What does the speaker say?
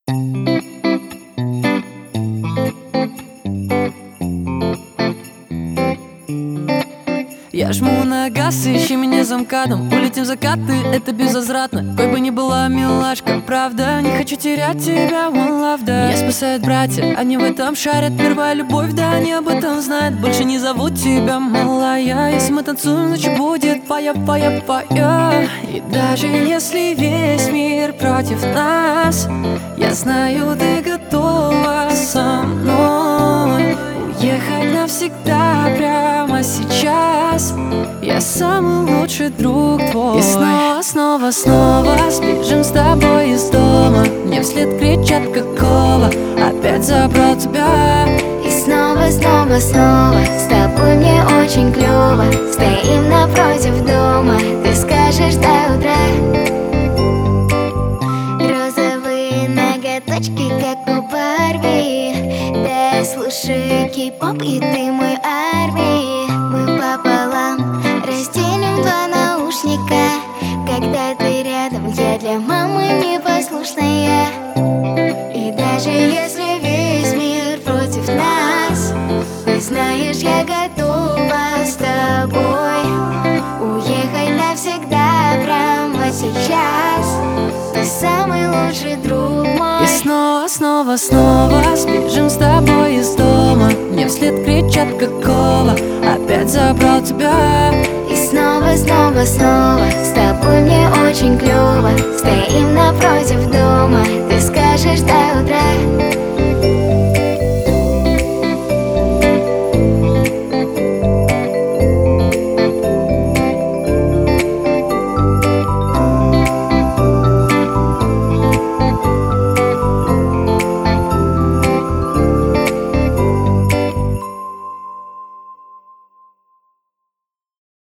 Я жму на газ, ищи меня за МКАДом. Улетим в закаты, это безвозвратно. Какой бы ни была милашка, правда. Не хочу терять тебя, one love, да. Меня спасают братья, они в этом шарят. Первая любовь, да, они об этом знают. Больше не зовут тебя, малая. Если мы танцуем, значит будет фая, фая, фая. И даже если весь мир против нас, я знаю, ты готова со мной уехать навсегда прямо сейчас. Я самый лучший друг твой. И снова, снова, снова сбежим с тобой из дома. Мне вслед кричат какого, опять забрал тебя. И снова, снова, снова с тобой мне очень клёво. Стоим напротив дома, ты скажешь до утра. Розовые ноготочки, как у Барби. Да, слушай кей-поп, и ты мой армии. Мы пополам разделим два наушника. Когда ты рядом, я для мамы непослушная. И даже если весь мир против нас, ты знаешь, я готова с тобой уехать навсегда прямо сейчас. Ты самый лучший друг мой. И снова, снова, снова сбежим с тобой из дома. Мне вслед кричат какого, опять забрал тебя. И снова, снова, снова с тобой мне очень клёво. Стоим напротив дома, ты скажешь до утра.